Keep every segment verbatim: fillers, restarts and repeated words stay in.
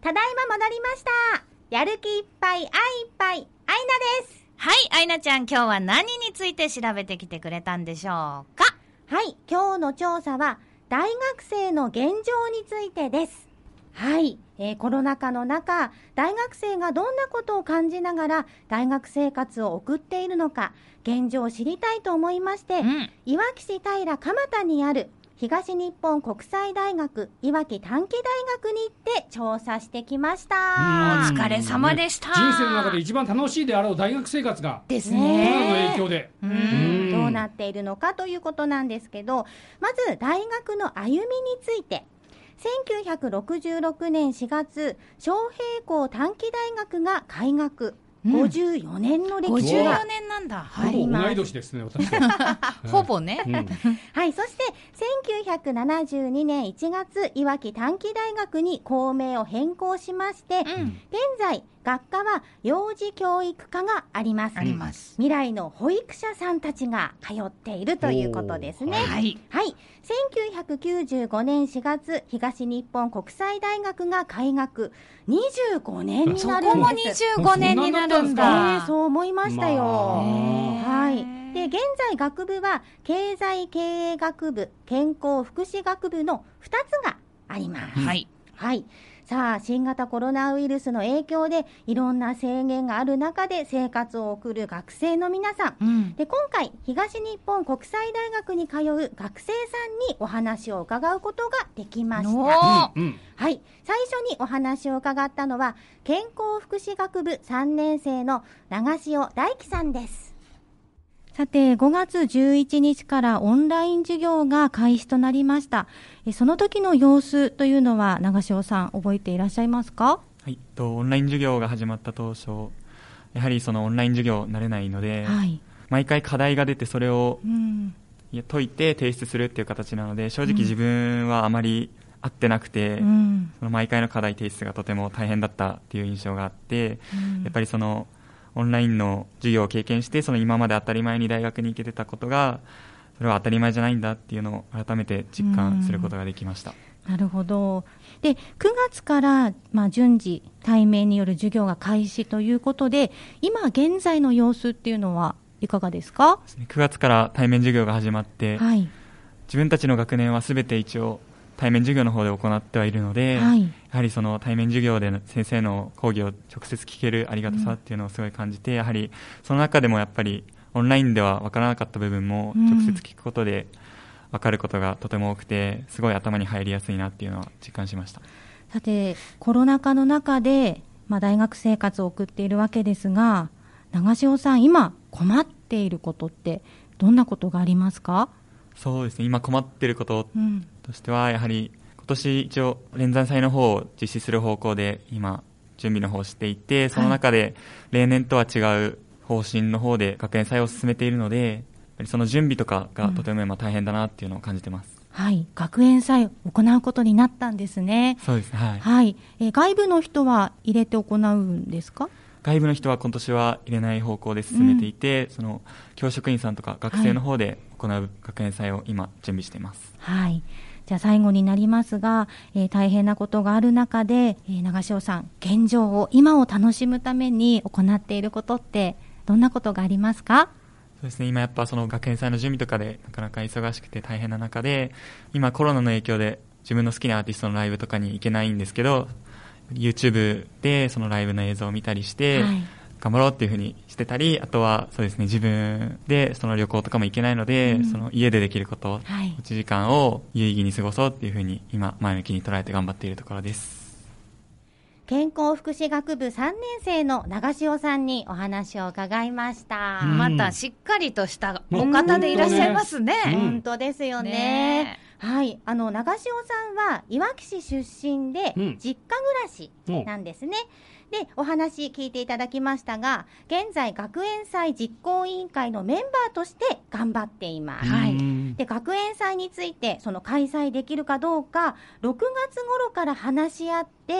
ただいま戻りました。やる気いっぱい、愛いっぱい、アイナです。 はい、アイナちゃん、今日は何について調べてきてくれたんでしょうか？ はい、今日の調査は大学生の現状についてです。はい、えー、コロナ禍の中、大学生がどんなことを感じながら大学生活を送っているのか、現状を知りたいと思いまして、うん、いわき市平蒲田にある東日本国際大学いわき短期大学に行って調査してきました。 お疲れ様でした、 ね、人生の中で一番楽しいであろう大学生活がですね、 コロナの影響でうんうんどうなっているのかということなんですけど、まず大学の歩みについて、せんきゅうひゃくろくじゅうろくねんしがつ、昌平校短期大学が開学、うん、ごじゅうよねんの歴史がごじゅうよねんなんだ。 ほぼ同い年ですね、私ほぼね、 うん、はい。そしてせんきゅうひゃくななじゅうにねんいちがつ、いわき短期大学に校名を変更しまして、うん、現在学科は幼児教育科があります。 あります。 未来の保育者さんたちが通っているということですね。 はい、 はい。せんきゅうひゃくきゅうじゅうごねんしがつ、東日本国際大学が開学、にじゅうごねんになるんです。 そこもにじゅうごねんになるんだ。 えー、そう思いましたよ。はい。で、現在学部は経済経営学部、健康福祉学部のふたつがあります。 はい。 はい。さあ、新型コロナウイルスの影響でいろんな制限がある中で生活を送る学生の皆さん、うん、で今回東日本国際大学に通う学生さんにお話を伺うことができました。うんうん、はい。最初にお話を伺ったのは健康福祉学部さんねん生の長塩大樹さんです。さて、ごがつじゅういちにちからオンライン授業が開始となりました。その時の様子というのは長塩さん覚えていらっしゃいますか？ はい、とオンライン授業が始まった当初、やはりそのオンライン授業慣れないので、はい、毎回課題が出てそれを、うん、いや解いて提出するっていう形なので、正直自分はあまり合ってなくて、うん、その毎回の課題提出がとても大変だったっていう印象があって、うん、やっぱりそのオンラインの授業を経験して、その今まで当たり前に大学に行けてたことがそれは当たり前じゃないんだっていうのを改めて実感することができました。 なるほど。で、くがつから、まあ、順次対面による授業が開始ということで、今現在の様子っていうのはいかがですか？ くがつから対面授業が始まって、はい、自分たちの学年はすべて一応対面授業の方で行ってはいるので、はい、やはりその対面授業での先生の講義を直接聞けるありがたさっていうのをすごい感じて、うん、やはりその中でもやっぱりオンラインでは分からなかった部分も直接聞くことで分かることがとても多くて、すごい頭に入りやすいなっていうのは実感しました。 さて、コロナ禍の中で、まあ、大学生活を送っているわけですが、長塩さん、今困っていることってどんなことがありますか？ そうですね、今困っていることとしては、やはり今年一応連山祭の方を実施する方向で今準備の方をしていて、その中で例年とは違う方針の方で学園祭を進めているので、やっぱりその準備とかがとても今大変だなっていうのを感じてます。 うん、はい、学園祭を行うことになったんですね。 そうですね、はい、 はい。えー、外部の人は入れて行うんですか？ 外部の人は今年は入れない方向で進めていて、うん、その教職員さんとか学生の方で行う学園祭を今準備しています。 はい。じゃあ最後になりますが、えー、大変なことがある中で、えー、長塩さん、現状を今を楽しむために行っていることってどんなことがありますか？ そうですね、今やっぱその学園祭の準備とかでなかなか忙しくて大変な中で、今コロナの影響で自分の好きなアーティストのライブとかに行けないんですけど、YouTube でそのライブの映像を見たりして、はい、頑張ろうっていう風にしてたり、あとはそうですね、自分でその旅行とかも行けないので、うん、その家でできること、はい、いちじかんを有意義に過ごそうっていう風に今前向きに捉えて頑張っているところです。 健康福祉学部さんねん生の長塩さんにお話を伺いました。 うん、またしっかりとしたお方でいらっしゃいますね。 うん、本当ですよね。ね、はい、あの長塩さんはいわき市出身で実家暮らしなんですね。うん、でお話聞いていただきましたが、現在学園祭実行委員会のメンバーとして頑張っています。はい、で学園祭についてその開催できるかどうかろくがつ頃から話し合って 、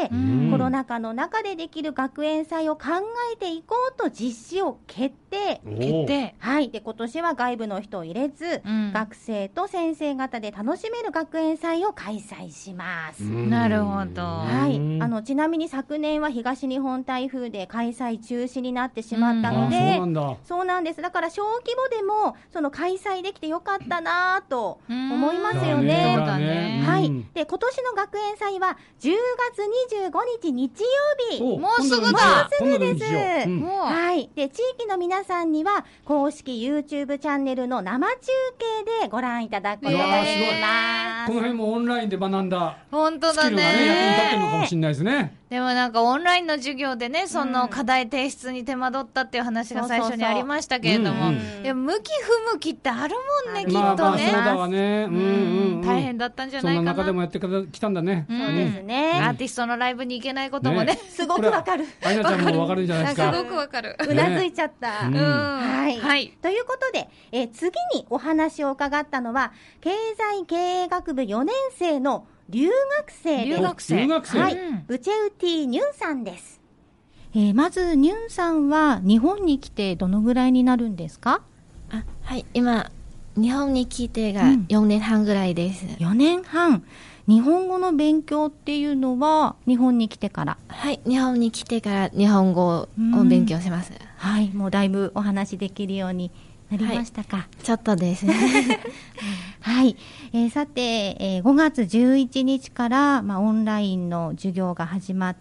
コロナ禍の中でできる学園祭を考えていこうと実施を決定。 決定。 はい。で、今年は外部の人を入れず、うん、学生と先生方で楽しめる学園祭を開催します。 なるほど。 はい。あの、ちなみに昨年は東日本台風で開催中止になってしまったので、うん、 そうなんだ。 そうなんです。だから小規模でも、その開催できてよかったなと思いますよね。 そうだね。 はい。で、今年の学園祭はじゅうがつにじゅうごにち日曜日。 もうすぐだ。 もうすぐです。うん、はい。で、地域の皆さんには公式 YouTube チャンネルの生中継でご覧いただくことができます。 この辺もオンラインで学んだ本当だね。 スキルがね、役に立ってるのかもしれないですね。 でもなんかオンラインの授業でね、その課題提出に手間取ったっていう話が最初にありましたけれども、いや、向き不向きってあるもんね、きっとね。 まあまあそうだわね。うんうんうん、 大変だったんじゃないかな。 そんな中でもやってきたんだね。 そうですね。 アーティストのライブに行けないこともね、 すごくわかる。 アイナちゃんもわかるんじゃないですか。 すごくわかる。 うなずいちゃった。はい。 はい。 ということで、え次にお話を伺ったのは、経済経営学部よねんせいの留学生です。 留学生。 留学生。 はい。ブチェウティ・ニュンさんです。えー、まず、ニュンさんは日本に来てどのぐらいになるんですか？ あ、はい。今、日本に来てがよねんはんぐらいです。 うん、よねんはん。日本語の勉強っていうのは日本に来てから？ はい。日本に来てから日本語を勉強します。 はい。もうだいぶお話できるようになりましたか？ はい、ちょっとですね。 はい、えー、さて、えー、ごがつじゅういちにちから、まあ、オンラインの授業が始まって、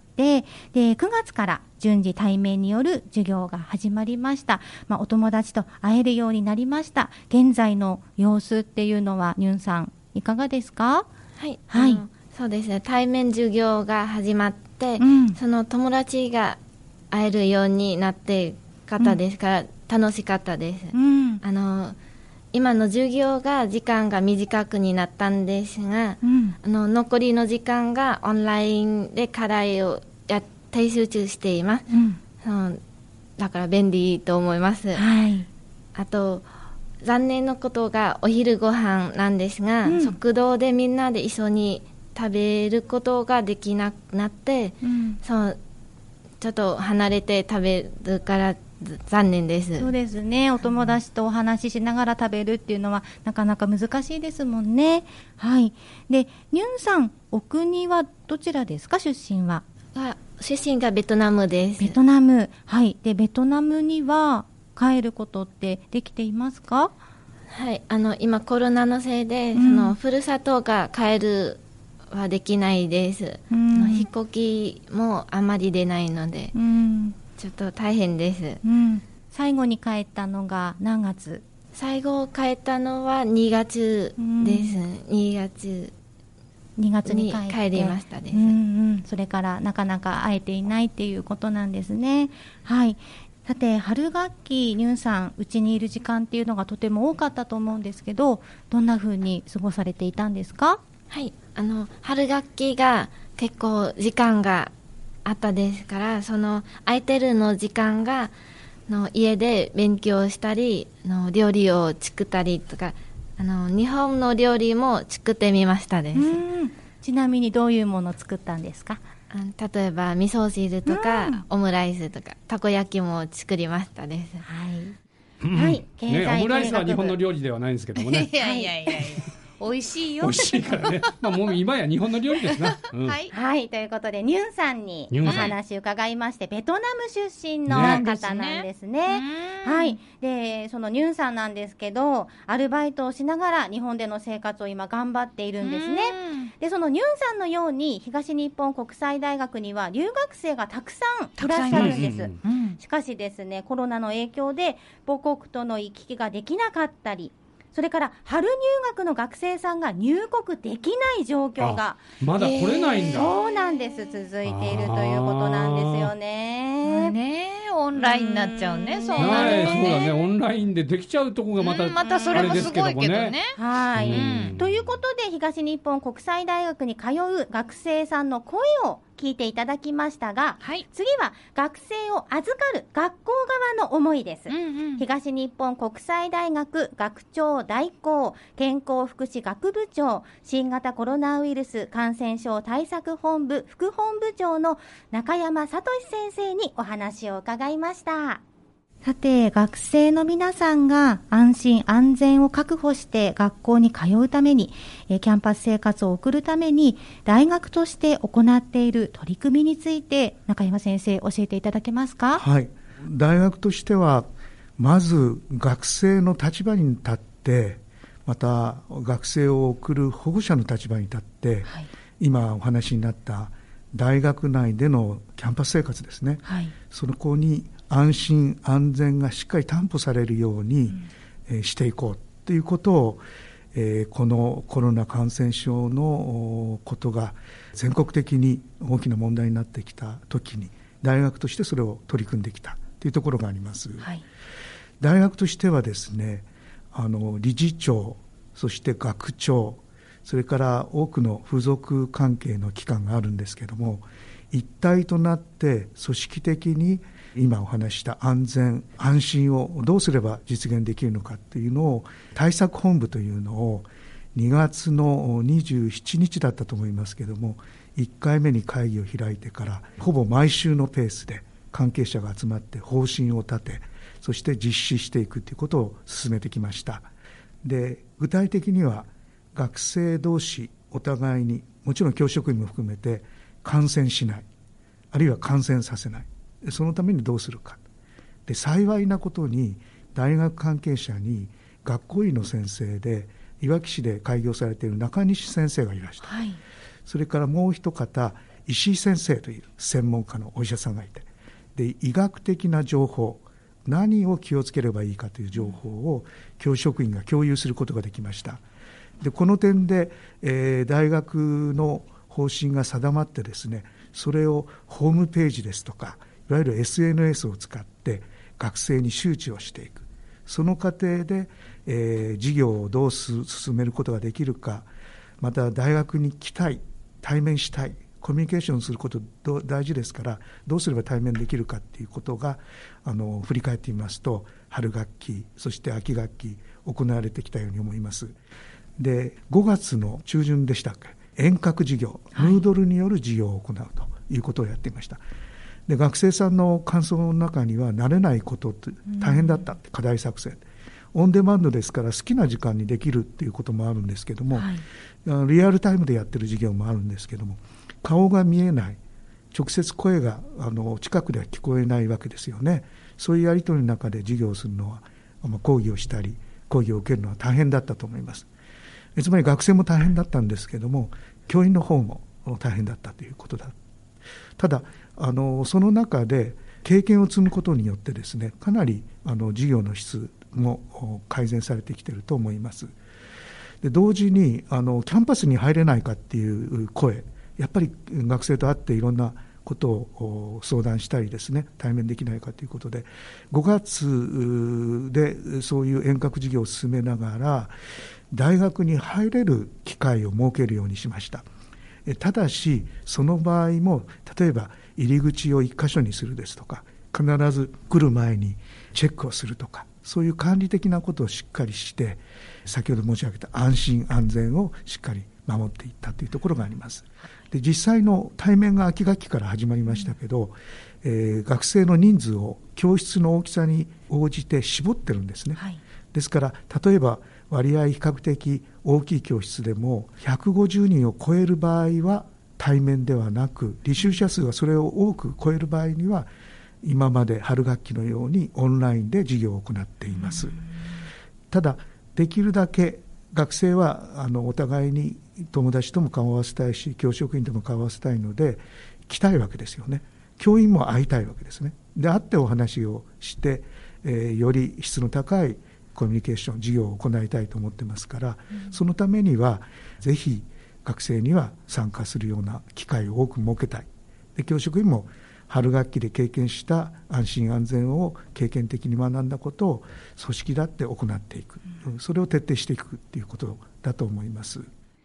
でくがつから順次対面による授業が始まりました。まあ、お友達と会えるようになりました。現在の様子っていうのはニュンさんいかがですか？ はい、はい、そうですね。対面授業が始まって、うん、その友達が会えるようになって方ですから、うん、楽しかったです。うん、あの今の授業が時間が短くになったんですが、うん、あの残りの時間がオンラインで課題をや提出しています。うん、そのだから便利と思います。はい、あと残念なことがお昼ご飯なんですが、うん、食堂でみんなで一緒に食べることができなくなって、うん、そうちょっと離れて食べるから残念です。 そうですね。お友達とお話ししながら食べるっていうのはなかなか難しいですもんね。はい。で、ニュンさん、お国はどちらですか？出身は。 あ、出身がベトナムです。 ベトナム。はい。で、ベトナムには帰ることってできていますか？ はい。あの今コロナのせいで、うん、そのふるさとが帰るはできないです。うん、飛行機もあまり出ないので。うん、ちょっと大変です、うん、 最後に帰ったのが何月？ 最後帰ったのはにがつです、うん、にがつにがつに帰って帰りましたです、 うんうん、それからなかなか会えていないっていうことなんですね。はい。さて春学期ニュンさんうちにいる時間っていうのがとても多かったと思うんですけど、どんな風に過ごされていたんですか？ はい、あの春学期が結構時間があったですから、その空いてるの時間がの家で勉強したりの料理を作ったりとか、あの日本の料理も作ってみましたです。うん、 ちなみにどういうものを作ったんですか？ 例えば味噌汁とか、うん、オムライスとかたこ焼きも作りましたです。 はい、はい、経済経営学部、 ね、オムライスは日本の料理ではないんですけどもね。 いやいやいやいや美味しいよ。 美味しいからね。まあもう今や日本の料理ですな。うん、 はい、はい、ということでニュンさんにお話伺いまして、ベトナム出身の方なんですね。ね、はい。でそのニュンさんなんですけど、アルバイトをしながら日本での生活を今頑張っているんですね。でそのニュンさんのように東日本国際大学には留学生がたくさんいらっしゃるんです。うん、しかしですね、コロナの影響で母国との行き来ができなかったり、それから春入学の学生さんが入国できない状況がまだ来れないんだ、 えー、そうなんです。続いているということなんですよね。 ねえ、オンラインになっちゃうね。そうなるとね。 そうだね、オンラインでできちゃうとこがまた、うん、 またそれもすごいけどね。 はい、うん、ということで東日本国際大学に通う学生さんの声を聞いていただきましたが、 はい、 次は学生を預かる学校側の思いです、 うんうん、 東日本国際大学学長代行健康福祉学部長新型コロナウイルス感染症対策本部副本部長の中山聡先生にお話を伺いました。さて、学生の皆さんが安心安全を確保して学校に通うために、キャンパス生活を送るために大学として行っている取り組みについて中山先生教えていただけますか。 はい、大学としてはまず学生の立場に立って、また学生を送る保護者の立場に立って、はい、今お話になった大学内でのキャンパス生活ですね、はい、その子に安心安全がしっかり担保されるように、うんえー、していこうということを、えー、このコロナ感染症のことが全国的に大きな問題になってきたときに大学としてそれを取り組んできたというところがあります、はい、大学としてはですね、あの理事長、そして学長、それから多くの付属関係の機関があるんですけれども、一体となって組織的に今お話した安全安心をどうすれば実現できるのかというのを対策本部というのをにがつのにじゅうしちにちだったと思いますけれども、いっかいめに会議を開いてからほぼ毎週のペースで関係者が集まって方針を立て、そして実施していくということを進めてきました。で、具体的には学生同士お互いにもちろん教職員も含めて感染しない、あるいは感染させない、そのためにどうするか。で、幸いなことに大学関係者に学校医の先生でいわき市で開業されている中西先生がいらした、はい、それからもう一方石井先生という専門家のお医者さんがいて、で医学的な情報、何を気をつければいいかという情報を教職員が共有することができました。でこの点で、えー、大学の方針が定まってですね、それをホームページですとかいわゆる エスエヌエス を使って学生に周知をしていく。その過程で、えー、事業をどう進めることができるか、また大学に来たい、対面したい、コミュニケーションすること大事ですから、どうすれば対面できるかということがあの振り返ってみますと、春学期そして秋学期行われてきたように思います。で、ごがつの中旬でしたっけ、遠隔授業、はい、ヌードルによる授業を行うということをやっていました。で、学生さんの感想の中には慣れないことって大変だったって、課題作成、オンデマンドですから好きな時間にできるっていうこともあるんですけども、はい、リアルタイムでやってる授業もあるんですけども、顔が見えない、直接声があの近くでは聞こえないわけですよね。そういうやり取りの中で授業をするのは、まあ、講義をしたり講義を受けるのは大変だったと思います。つまり学生も大変だったんですけども、教員の方も大変だったということだ。ただあのその中で経験を積むことによってですね、かなりあの授業の質も改善されてきていると思います。で、同時にあのキャンパスに入れないかっていう声、やっぱり学生と会っていろんなことを相談したりですね、対面できないかということでごがつでそういう遠隔授業を進めながら大学に入れる機会を設けるようにしました。ただしその場合も、例えば入り口を一箇所にするですとか、必ず来る前にチェックをするとか、そういう管理的なことをしっかりして、先ほど申し上げた安心安全をしっかり守っていったというところがあります。で、実際の対面が秋学期から始まりましたけど、えー、学生の人数を教室の大きさに応じて絞ってるんですね、はい、ですから例えば割合比較的大きい教室でもひゃくごじゅうにんを超える場合は対面ではなく、履修者数がそれを多く超える場合には今まで春学期のようにオンラインで授業を行っています。ただできるだけ学生はあのお互いに友達とも顔を合わせたいし、教職員とも顔を合わせたいので来たいわけですよね。教員も会いたいわけですね。で、会ってお話をして、えー、より質の高いコミュニケーション授業を行いたいと思ってますから、うん、そのためにはぜひ学生には参加するような機会を多く設けたい。で、教職員も春学期で経験した安心安全を経験的に学んだことを組織だって行っていく、うん、それを徹底していくということだと思います。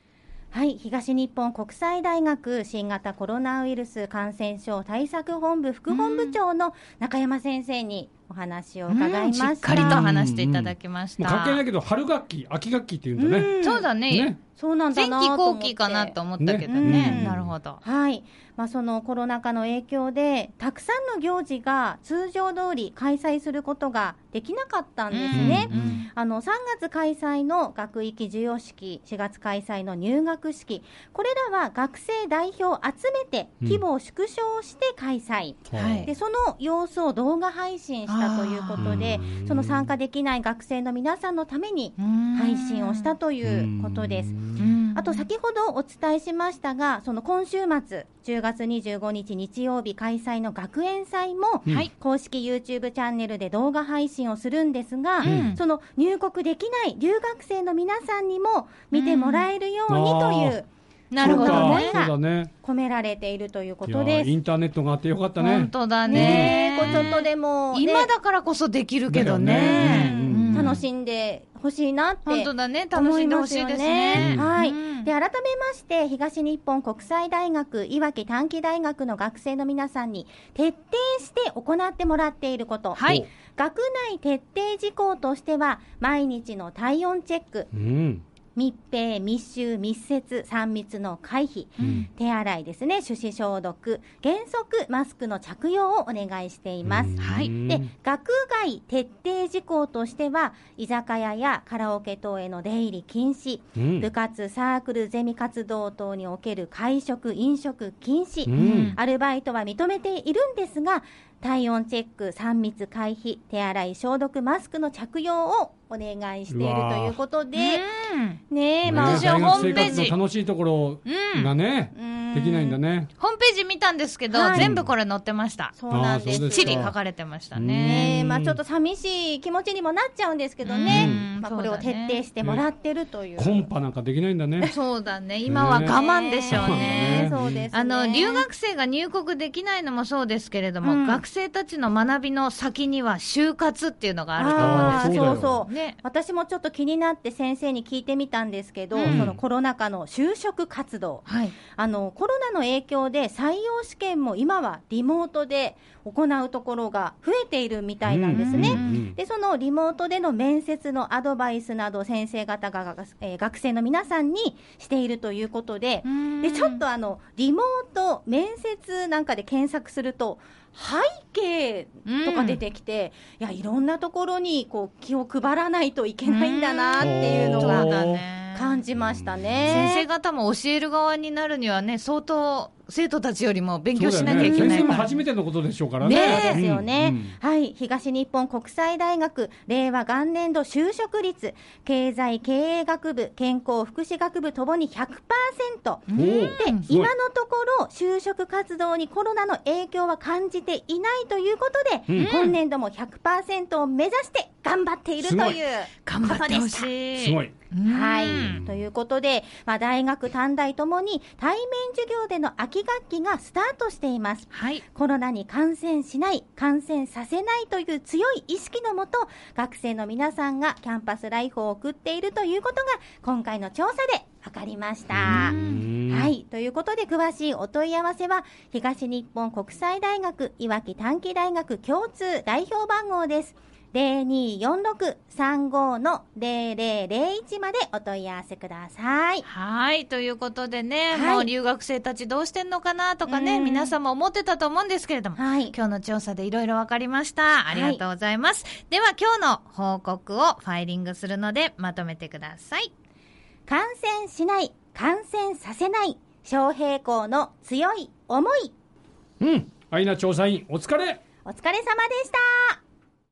はい、東日本国際大学新型コロナウイルス感染症対策本部副本部長の中山先生にお話を伺いました。 しっかりと話していただきました。 うんうん、関係ないけど春学期秋学期っていうんだね。 うん、そうだね。ね、 そうなんだな前期後期かなと思ったけどね。ね、なるほど。 はい。まあ、そのコロナ禍の影響でたくさんの行事が通常通り開催することができなかったんですね。うんうん、あのさんがつ開催の学域授与式、しがつ開催の入学式、これらは学生代表を集めて規模を縮小して開催、うん、でその様子を動画配信したということで、その参加できない学生の皆さんのために配信をしたということです。あと先ほどお伝えしましたが、その今週末じゅうがつにじゅうごにち日曜日開催の学園祭も、うん、公式 YouTube チャンネルで動画配信をするんですが、うん、その入国できない留学生の皆さんにも見てもらえるようにという、うん、なるほどね、そんな思いが込められているということです。 インターネットがあってよかったね。 本当だね。 ね、こうちょっとでも、ね、 今だからこそできるけどね、 うんうんうん、楽しんでほしいなって本当だね、楽しんでほしいですね。 はい。で、改めまして東日本国際大学いわき短期大学の学生の皆さんに徹底して行ってもらっていること、はい、学内徹底事項としては毎日の体温チェック、うん、密閉、密集、密接、さん密の回避、うん、手洗いですね、手指消毒、原則マスクの着用をお願いしています。はい。で、学外徹底事項としては、居酒屋やカラオケ等への出入り禁止、うん、部活、サークル、ゼミ活動等における会食、飲食禁止、うん、アルバイトは認めているんですが、体温チェック、さん密回避、手洗い、消毒、マスクの着用をお願いしているということで、ねえ、 まあ、私はホームページの楽しいところがね、うん、できないんだね。 ホームページ見たんですけど、はい、全部これ載ってました。 そうなんです。 きっちり書かれてましたね。 ねえ、まあちょっと寂しい気持ちにもなっちゃうんですけどね、まあこれを徹底してもらってるという。 ね、コンパなんかできないんだね。 そうだね。今は我慢でしょうね。 そうですね。 あの留学生が入国できないのもそうですけれども、うん、学生たちの学びの先には就活っていうのがあると思うんですけど。 そうそう。ね、私もちょっと気になって先生に聞いてみたんですけど、うん、そのコロナ禍の就職活動、はい、あのコロナの影響で採用試験も今はリモートで行うところが増えているみたいなんですね。うんうんうん、でそのリモートでの面接のアドバイスなど先生方が、えー、学生の皆さんにしているということで、でちょっとあのリモート面接なんかで検索すると背景とか出てきて、うん、いやいろんなところにこう気を配らないといけないんだなっていうのが感じましたね。 先生方も教える側になるにはね、相当生徒たちよりも勉強しなきゃいけないから、ね、 先生も初めてのことでしょうからね。 ねそうですよね、うんうん、はい。東日本国際大学令和元年度就職率、経済経営学部、健康福祉学部ともに ひゃくパーセント、うん、で今のところ就職活動にコロナの影響は感じていないということで、うん、今年度も ひゃくパーセント を目指して頑張っているということでした。 頑張ってほしい。 すごい。 はい。ということで、まあ、大学短大ともに対面授業での秋学期がスタートしています。はい。コロナに感染しない、感染させないという強い意識のもと、学生の皆さんがキャンパスライフを送っているということが今回の調査で分かりました。はい。ということで、詳しいお問い合わせは東日本国際大学いわき短期大学共通代表番号です。ゼロにーよんろくさんごのゼロゼロゼロいちまでお問い合わせください。 はい。ということでね、はい、もう留学生たちどうしてんのかなとかね、皆さんも思ってたと思うんですけれども、はい、今日の調査でいろいろ分かりました。ありがとうございます。はい、では今日の報告をファイリングするのでまとめてください。 感染しない、感染させない、小平校の強い思い。 うん。アイナ調査員お疲れ。 お疲れ様でした。